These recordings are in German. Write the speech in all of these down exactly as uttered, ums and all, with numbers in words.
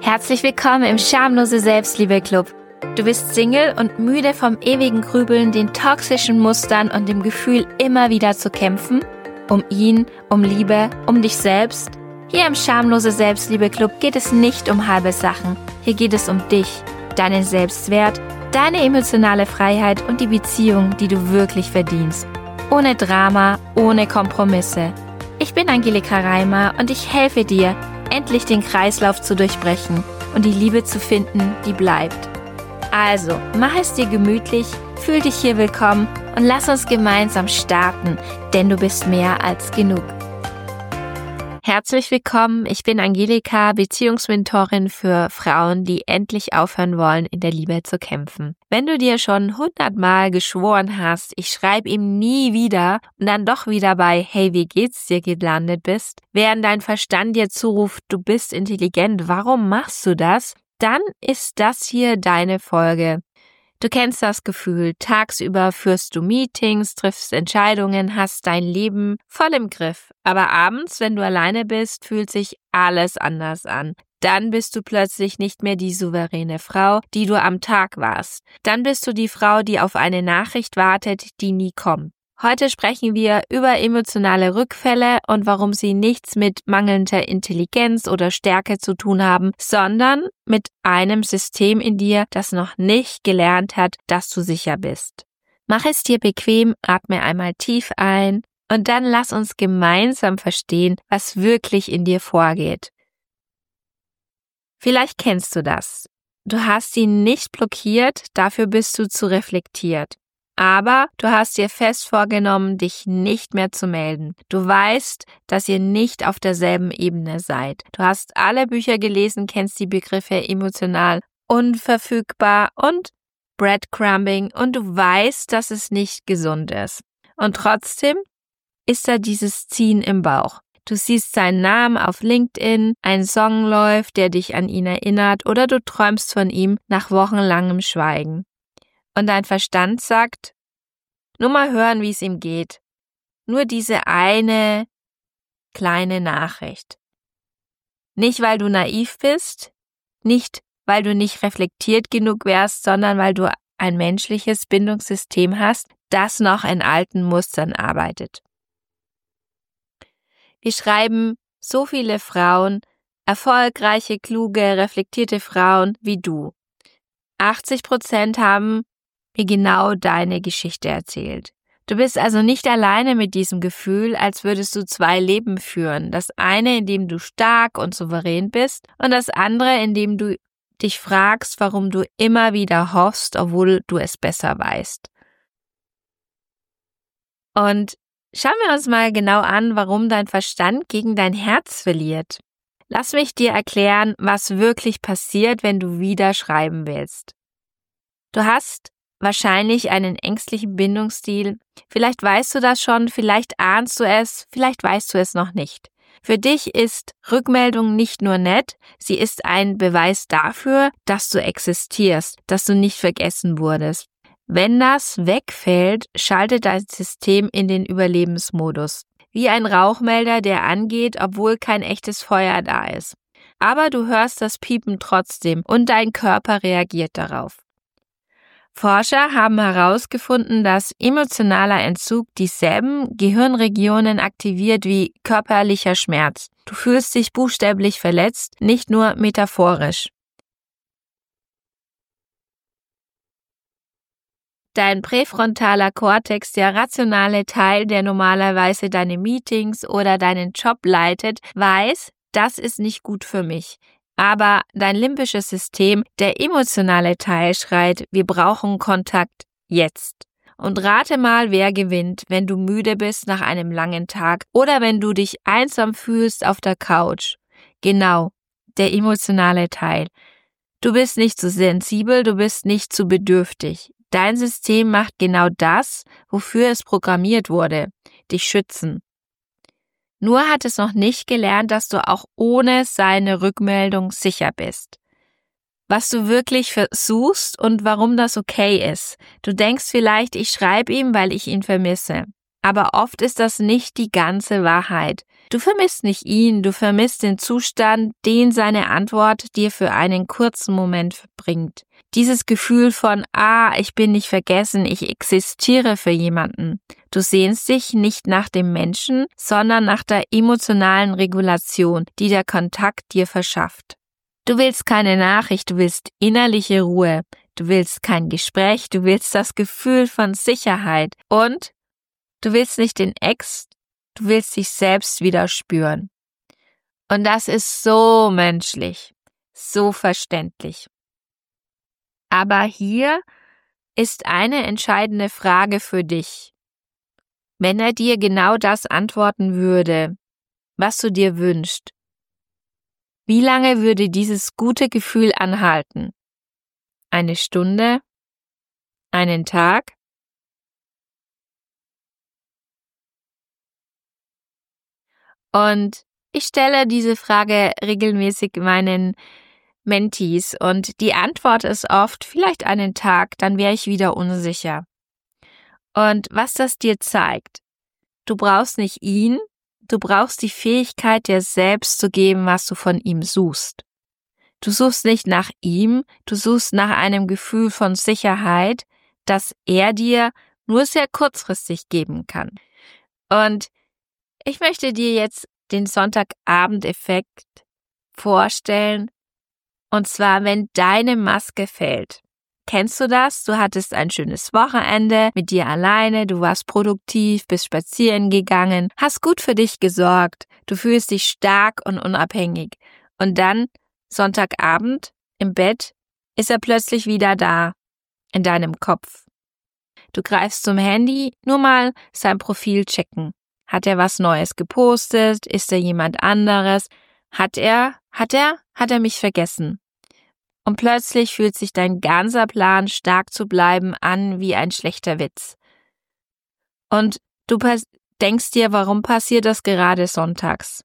Herzlich willkommen im Schamlose Selbstliebe-Club. Du bist Single und müde vom ewigen Grübeln, den toxischen Mustern und dem Gefühl, immer wieder zu kämpfen? Um ihn, um Liebe, um dich selbst? Hier im Schamlose Selbstliebe-Club geht es nicht um halbe Sachen. Hier geht es um dich, deinen Selbstwert, deine emotionale Freiheit und die Beziehung, die du wirklich verdienst. Ohne Drama, ohne Kompromisse. Ich bin Angelika Reimer und ich helfe dir, endlich den Kreislauf zu durchbrechen und die Liebe zu finden, die bleibt. Also, mach es dir gemütlich, fühl dich hier willkommen und lass uns gemeinsam starten, denn du bist mehr als genug. Herzlich willkommen, ich bin Angelika, Beziehungsmentorin für Frauen, die endlich aufhören wollen, in der Liebe zu kämpfen. Wenn du dir schon hundertmal geschworen hast, ich schreibe ihm nie wieder und dann doch wieder bei Hey, wie geht's dir gelandet bist, während dein Verstand dir zuruft, du bist intelligent, warum machst du das? Dann ist das hier deine Folge. Du kennst das Gefühl, tagsüber führst du Meetings, triffst Entscheidungen, hast dein Leben voll im Griff. Aber abends, wenn du alleine bist, fühlt sich alles anders an. Dann bist du plötzlich nicht mehr die souveräne Frau, die du am Tag warst. Dann bist du die Frau, die auf eine Nachricht wartet, die nie kommt. Heute sprechen wir über emotionale Rückfälle und warum sie nichts mit mangelnder Intelligenz oder Stärke zu tun haben, sondern mit einem System in dir, das noch nicht gelernt hat, dass du sicher bist. Mach es dir bequem, atme einmal tief ein und dann lass uns gemeinsam verstehen, was wirklich in dir vorgeht. Vielleicht kennst du das. Du hast ihn nicht blockiert, dafür bist du zu reflektiert. Aber du hast dir fest vorgenommen, dich nicht mehr zu melden. Du weißt, dass ihr nicht auf derselben Ebene seid. Du hast alle Bücher gelesen, kennst die Begriffe emotional unverfügbar und Breadcrumbing und du weißt, dass es nicht gesund ist. Und trotzdem ist da dieses Ziehen im Bauch. Du siehst seinen Namen auf LinkedIn, ein Song läuft, der dich an ihn erinnert oder du träumst von ihm nach wochenlangem Schweigen. Und dein Verstand sagt, nur mal hören, wie es ihm geht. Nur diese eine kleine Nachricht. Nicht, weil du naiv bist, nicht, weil du nicht reflektiert genug wärst, sondern weil du ein menschliches Bindungssystem hast, das noch in alten Mustern arbeitet. Wir schreiben so viele Frauen, erfolgreiche, kluge, reflektierte Frauen wie du. achtzig Prozent haben mir genau deine Geschichte erzählt. Du bist also nicht alleine mit diesem Gefühl, als würdest du zwei Leben führen. Das eine, in dem du stark und souverän bist und das andere, in dem du dich fragst, warum du immer wieder hoffst, obwohl du es besser weißt. Und schauen wir uns mal genau an, warum dein Verstand gegen dein Herz verliert. Lass mich dir erklären, was wirklich passiert, wenn du wieder schreiben willst. Du hast wahrscheinlich einen ängstlichen Bindungsstil. Vielleicht weißt du das schon, vielleicht ahnst du es, vielleicht weißt du es noch nicht. Für dich ist Rückmeldung nicht nur nett, sie ist ein Beweis dafür, dass du existierst, dass du nicht vergessen wurdest. Wenn das wegfällt, schaltet dein System in den Überlebensmodus. Wie ein Rauchmelder, der angeht, obwohl kein echtes Feuer da ist. Aber du hörst das Piepen trotzdem und dein Körper reagiert darauf. Forscher haben herausgefunden, dass emotionaler Entzug dieselben Gehirnregionen aktiviert wie körperlicher Schmerz. Du fühlst dich buchstäblich verletzt, nicht nur metaphorisch. Dein präfrontaler Kortex, der rationale Teil, der normalerweise deine Meetings oder deinen Job leitet, weiß, das ist nicht gut für mich. Aber dein limbisches System, der emotionale Teil, schreit, wir brauchen Kontakt jetzt. Und rate mal, wer gewinnt, wenn du müde bist nach einem langen Tag oder wenn du dich einsam fühlst auf der Couch. Genau, der emotionale Teil. Du bist nicht zu sensibel, du bist nicht zu bedürftig. Dein System macht genau das, wofür es programmiert wurde, dich schützen. Nur hat es noch nicht gelernt, dass du auch ohne seine Rückmeldung sicher bist. Was du wirklich versuchst und warum das okay ist. Du denkst vielleicht, ich schreibe ihm, weil ich ihn vermisse. Aber oft ist das nicht die ganze Wahrheit. Du vermisst nicht ihn, du vermisst den Zustand, den seine Antwort dir für einen kurzen Moment bringt. Dieses Gefühl von, ah, ich bin nicht vergessen, ich existiere für jemanden. Du sehnst dich nicht nach dem Menschen, sondern nach der emotionalen Regulation, die der Kontakt dir verschafft. Du willst keine Nachricht, du willst innerliche Ruhe, du willst kein Gespräch, du willst das Gefühl von Sicherheit und du willst nicht den Ex, du willst dich selbst wieder spüren. Und das ist so menschlich, so verständlich. Aber hier ist eine entscheidende Frage für dich. Wenn er dir genau das antworten würde, was du dir wünschst, wie lange würde dieses gute Gefühl anhalten? Eine Stunde? Einen Tag? Und ich stelle diese Frage regelmäßig meinen Mentees und die Antwort ist oft, vielleicht einen Tag, dann wäre ich wieder unsicher. Und was das dir zeigt, du brauchst nicht ihn, du brauchst die Fähigkeit, dir selbst zu geben, was du von ihm suchst. Du suchst nicht nach ihm, du suchst nach einem Gefühl von Sicherheit, das er dir nur sehr kurzfristig geben kann. Und ich möchte dir jetzt den Sonntagabend-Effekt vorstellen, und zwar, wenn deine Maske fällt. Kennst du das? Du hattest ein schönes Wochenende mit dir alleine, du warst produktiv, bist spazieren gegangen, hast gut für dich gesorgt, du fühlst dich stark und unabhängig. Und dann, Sonntagabend, im Bett, ist er plötzlich wieder da, in deinem Kopf. Du greifst zum Handy, nur mal sein Profil checken. Hat er was Neues gepostet? Ist er jemand anderes? Hat er, hat er, hat er mich vergessen? Und plötzlich fühlt sich dein ganzer Plan, stark zu bleiben, an wie ein schlechter Witz. Und du denkst dir, warum passiert das gerade sonntags?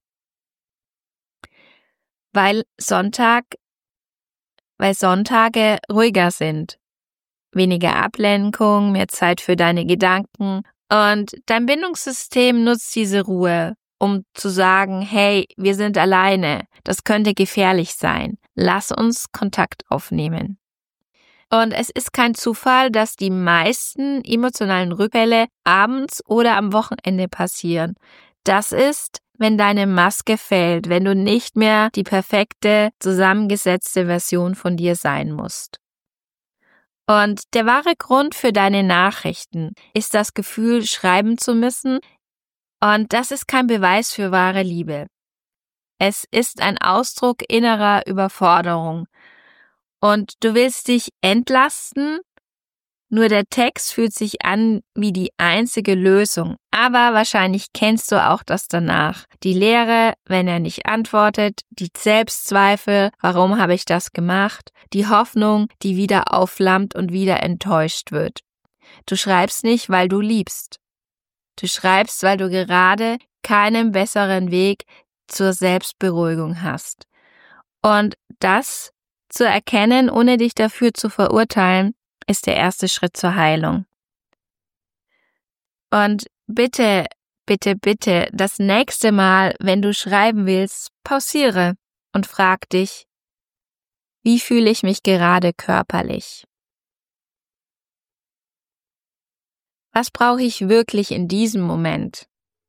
Weil Sonntag, weil Sonntage ruhiger sind. Weniger Ablenkung, mehr Zeit für deine Gedanken. Und dein Bindungssystem nutzt diese Ruhe, um zu sagen, hey, wir sind alleine, das könnte gefährlich sein. Lass uns Kontakt aufnehmen. Und es ist kein Zufall, dass die meisten emotionalen Rückfälle abends oder am Wochenende passieren. Das ist, wenn deine Maske fällt, wenn du nicht mehr die perfekte, zusammengesetzte Version von dir sein musst. Und der wahre Grund für deine Nachrichten ist das Gefühl, schreiben zu müssen. Und das ist kein Beweis für wahre Liebe. Es ist ein Ausdruck innerer Überforderung. Und du willst dich entlasten, nur der Text fühlt sich an wie die einzige Lösung. Aber wahrscheinlich kennst du auch das danach. Die Leere, wenn er nicht antwortet, die Selbstzweifel, warum habe ich das gemacht, die Hoffnung, die wieder aufflammt und wieder enttäuscht wird. Du schreibst nicht, weil du liebst. Du schreibst, weil du gerade keinen besseren Weg zur Selbstberuhigung hast. Und das zu erkennen, ohne dich dafür zu verurteilen, ist der erste Schritt zur Heilung. Und bitte, bitte, bitte, das nächste Mal, wenn du schreiben willst, pausiere und frag dich, wie fühle ich mich gerade körperlich? Was brauche ich wirklich in diesem Moment?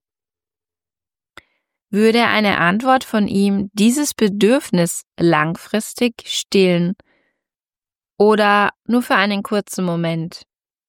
Würde eine Antwort von ihm dieses Bedürfnis langfristig stillen oder nur für einen kurzen Moment?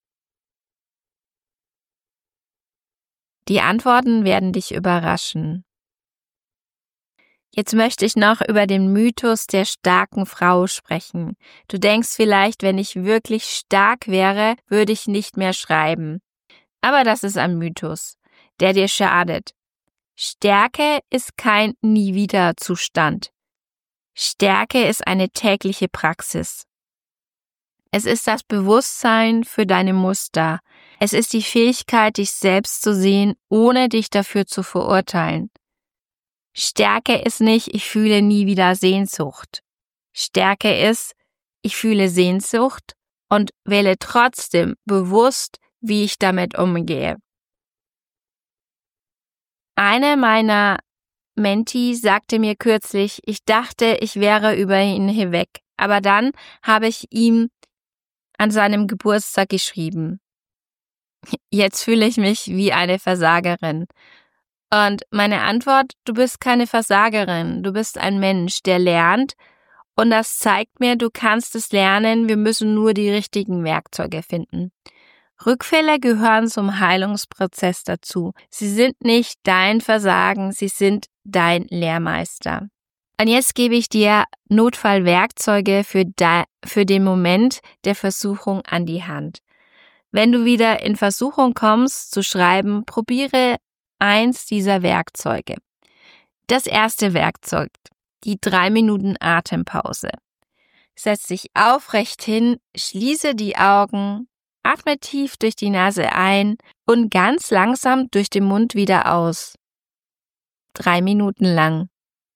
Die Antworten werden dich überraschen. Jetzt möchte ich noch über den Mythos der starken Frau sprechen. Du denkst vielleicht, wenn ich wirklich stark wäre, würde ich nicht mehr schreiben. Aber das ist ein Mythos, der dir schadet. Stärke ist kein Nie-wieder-Zustand. Stärke ist eine tägliche Praxis. Es ist das Bewusstsein für deine Muster. Es ist die Fähigkeit, dich selbst zu sehen, ohne dich dafür zu verurteilen. Stärke ist nicht, ich fühle nie wieder Sehnsucht. Stärke ist, ich fühle Sehnsucht und wähle trotzdem bewusst, wie ich damit umgehe. Eine meiner Mentee sagte mir kürzlich, ich dachte, ich wäre über ihn hinweg, aber dann habe ich ihm an seinem Geburtstag geschrieben. Jetzt fühle ich mich wie eine Versagerin. Und meine Antwort, du bist keine Versagerin, du bist ein Mensch, der lernt, und das zeigt mir, du kannst es lernen, wir müssen nur die richtigen Werkzeuge finden. Rückfälle gehören zum Heilungsprozess dazu. Sie sind nicht dein Versagen, sie sind dein Lehrmeister. Und jetzt gebe ich dir Notfallwerkzeuge für, de- für den Moment der Versuchung an die Hand. Wenn du wieder in Versuchung kommst zu schreiben, probiere eins dieser Werkzeuge. Das erste Werkzeug, die drei Minuten Atempause. Setz dich aufrecht hin, schließe die Augen, atme tief durch die Nase ein und ganz langsam durch den Mund wieder aus. Drei Minuten lang.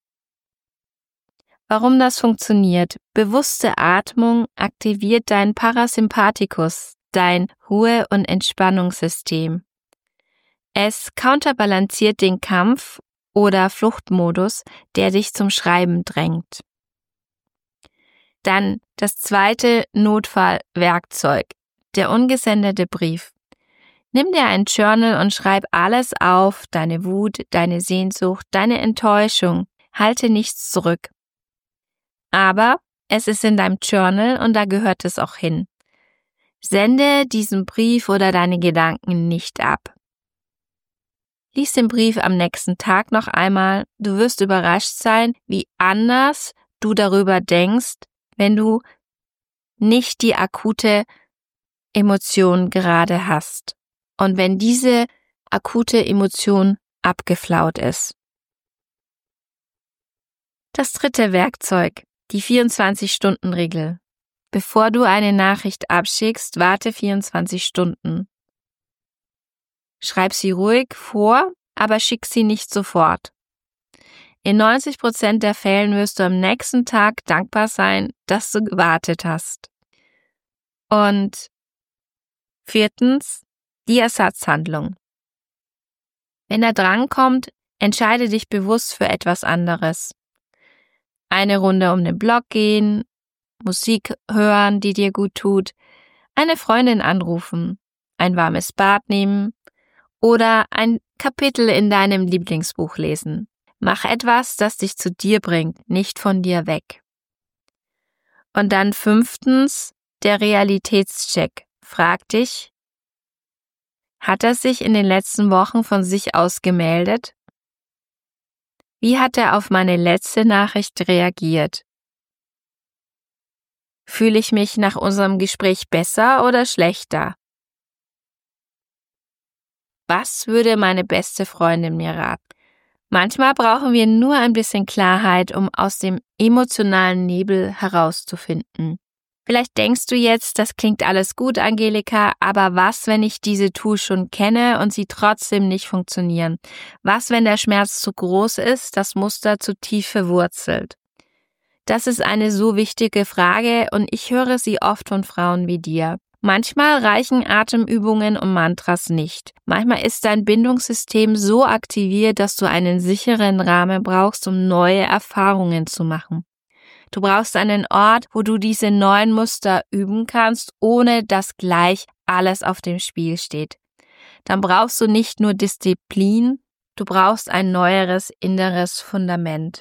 Warum das funktioniert? Bewusste Atmung aktiviert dein Parasympathikus, dein Ruhe- und Entspannungssystem. Es counterbalanciert den Kampf- oder Fluchtmodus, der dich zum Schreiben drängt. Dann das zweite Notfallwerkzeug, der ungesendete Brief. Nimm dir ein Journal und schreib alles auf, deine Wut, deine Sehnsucht, deine Enttäuschung. Halte nichts zurück. Aber es ist in deinem Journal und da gehört es auch hin. Sende diesen Brief oder deine Gedanken nicht ab. Lies den Brief am nächsten Tag noch einmal. Du wirst überrascht sein, wie anders du darüber denkst, wenn du nicht die akute Emotion gerade hast und wenn diese akute Emotion abgeflaut ist. Das dritte Werkzeug, die vierundzwanzig-Stunden-Regel. Bevor du eine Nachricht abschickst, warte vierundzwanzig Stunden. Schreib sie ruhig vor, aber schick sie nicht sofort. In neunzig Prozent der Fällen wirst du am nächsten Tag dankbar sein, dass du gewartet hast. Und viertens, die Ersatzhandlung. Wenn der Drang kommt, entscheide dich bewusst für etwas anderes. Eine Runde um den Block gehen, Musik hören, die dir gut tut, eine Freundin anrufen, ein warmes Bad nehmen oder ein Kapitel in deinem Lieblingsbuch lesen. Mach etwas, das dich zu dir bringt, nicht von dir weg. Und dann fünftens, der Realitätscheck. Frag dich, hat er sich in den letzten Wochen von sich aus gemeldet? Wie hat er auf meine letzte Nachricht reagiert? Fühle ich mich nach unserem Gespräch besser oder schlechter? Was würde meine beste Freundin mir raten? Manchmal brauchen wir nur ein bisschen Klarheit, um aus dem emotionalen Nebel herauszufinden. Vielleicht denkst du jetzt, das klingt alles gut, Angelika, aber was, wenn ich diese Tools schon kenne und sie trotzdem nicht funktionieren? Was, wenn der Schmerz zu groß ist, das Muster zu tief verwurzelt? Das ist eine so wichtige Frage und ich höre sie oft von Frauen wie dir. Manchmal reichen Atemübungen und Mantras nicht. Manchmal ist dein Bindungssystem so aktiviert, dass du einen sicheren Rahmen brauchst, um neue Erfahrungen zu machen. Du brauchst einen Ort, wo du diese neuen Muster üben kannst, ohne dass gleich alles auf dem Spiel steht. Dann brauchst du nicht nur Disziplin, du brauchst ein neueres inneres Fundament.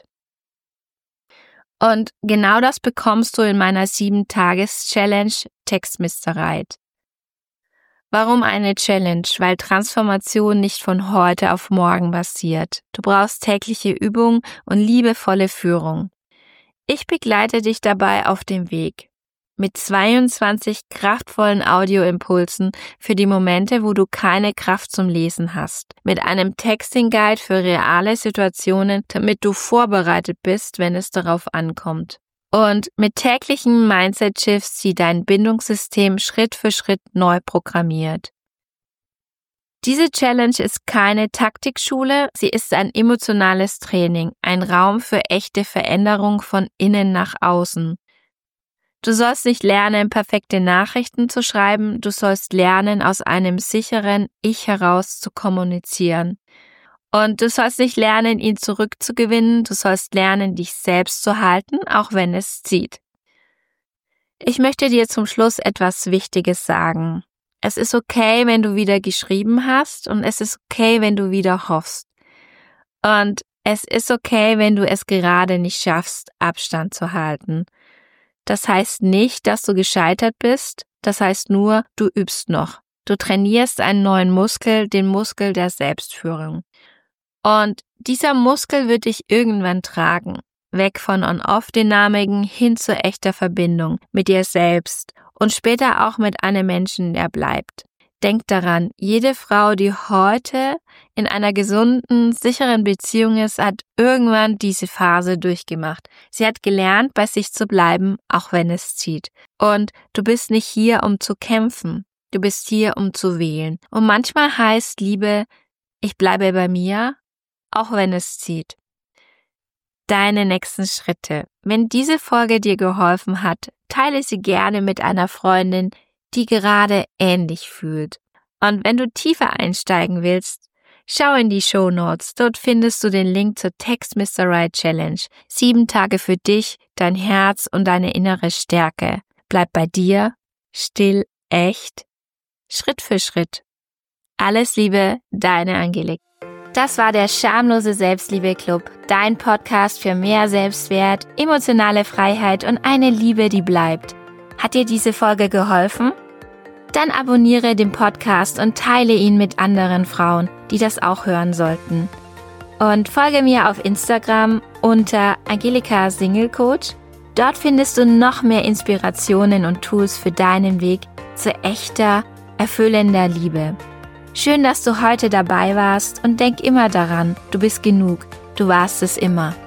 Und genau das bekommst du in meiner sieben-Tages-Challenge Textmistereit. Warum eine Challenge? Weil Transformation nicht von heute auf morgen passiert. Du brauchst tägliche Übung und liebevolle Führung. Ich begleite dich dabei auf dem Weg mit zweiundzwanzig kraftvollen Audioimpulsen für die Momente, wo du keine Kraft zum Lesen hast, mit einem Texting-Guide für reale Situationen, damit du vorbereitet bist, wenn es darauf ankommt. Und mit täglichen Mindset-Shifts, die dein Bindungssystem Schritt für Schritt neu programmiert. Diese Challenge ist keine Taktikschule, sie ist ein emotionales Training, ein Raum für echte Veränderung von innen nach außen. Du sollst nicht lernen, perfekte Nachrichten zu schreiben, du sollst lernen, aus einem sicheren Ich heraus zu kommunizieren. Und du sollst nicht lernen, ihn zurückzugewinnen. Du sollst lernen, dich selbst zu halten, auch wenn es zieht. Ich möchte dir zum Schluss etwas Wichtiges sagen. Es ist okay, wenn du wieder geschrieben hast und es ist okay, wenn du wieder hoffst. Und es ist okay, wenn du es gerade nicht schaffst, Abstand zu halten. Das heißt nicht, dass du gescheitert bist. Das heißt nur, du übst noch. Du trainierst einen neuen Muskel, den Muskel der Selbstführung. Und dieser Muskel wird dich irgendwann tragen. Weg von On-Off-Dynamiken hin zu echter Verbindung mit dir selbst und später auch mit einem Menschen, der bleibt. Denk daran, jede Frau, die heute in einer gesunden, sicheren Beziehung ist, hat irgendwann diese Phase durchgemacht. Sie hat gelernt, bei sich zu bleiben, auch wenn es zieht. Und du bist nicht hier, um zu kämpfen. Du bist hier, um zu wählen. Und manchmal heißt Liebe, ich bleibe bei mir, auch wenn es zieht. Deine nächsten Schritte. Wenn diese Folge dir geholfen hat, teile sie gerne mit einer Freundin, die gerade ähnlich fühlt. Und wenn du tiefer einsteigen willst, schau in die Shownotes. Dort findest du den Link zur Text Mister Right Challenge. Sieben Tage für dich, dein Herz und deine innere Stärke. Bleib bei dir, still, echt, Schritt für Schritt. Alles Liebe, deine Angelik. Das war der Schamlose Selbstliebe-Club, dein Podcast für mehr Selbstwert, emotionale Freiheit und eine Liebe, die bleibt. Hat dir diese Folge geholfen? Dann abonniere den Podcast und teile ihn mit anderen Frauen, die das auch hören sollten. Und folge mir auf Instagram unter Angelika Single Coach. Dort findest du noch mehr Inspirationen und Tools für deinen Weg zu echter, erfüllender Liebe. Schön, dass du heute dabei warst und denk immer daran, du bist genug, du warst es immer.